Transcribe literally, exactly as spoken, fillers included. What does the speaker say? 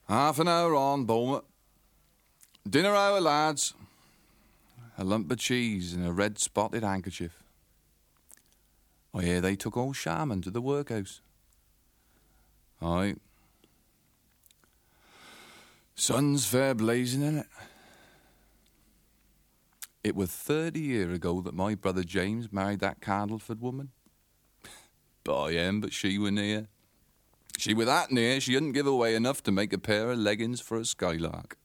Half an hour on, Beaumont. Dinner hour, lads. A lump of cheese and a red spotted handkerchief. I hear they took old Sharman to the workhouse. Aye. Sun's fair blazing in it. It was thirty year ago that my brother James married that Candleford woman. By him, but she were near. She were that near, she hadn't give away enough to make a pair of leggings for a skylark.